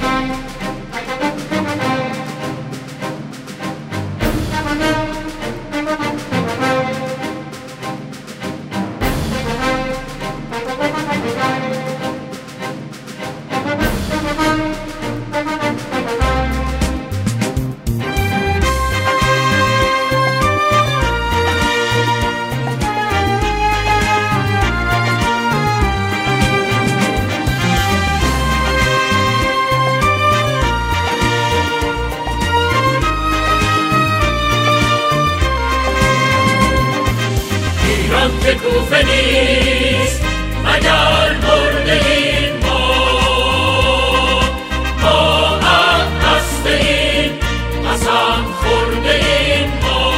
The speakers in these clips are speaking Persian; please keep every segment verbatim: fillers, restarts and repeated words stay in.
که کوفه نیست مگر مرده این ما، ما عهد بسته ایم قسم خورده این ما.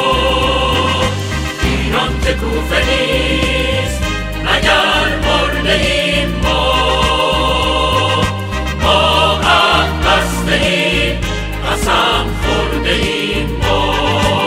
ایران که کوفه نیست مگر مرده این ما، ما عهد بسته ایم قسم خورده این ما.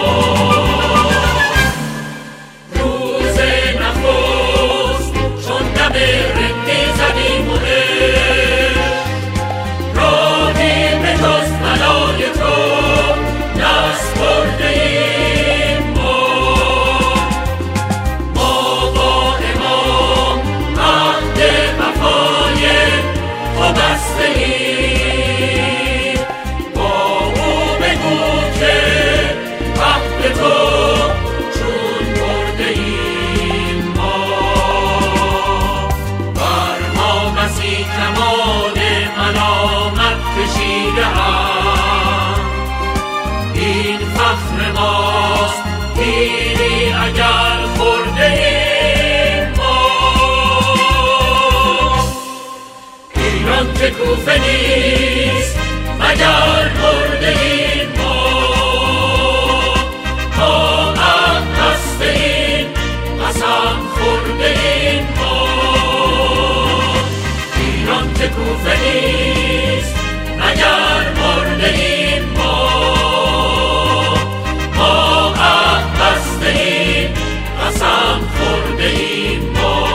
این فخر ماست پیری اگر خورده ایم ما. ایران که کوفه نیست مگر مرده ایم ما، ما عهد بسته ایم قسم خورده ایم ما. ایران که کوفه نیست مگر مرده ایم ما، ما عهد بسته ایم قسم خورده ایم ما.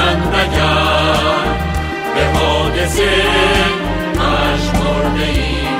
مشمرده ایم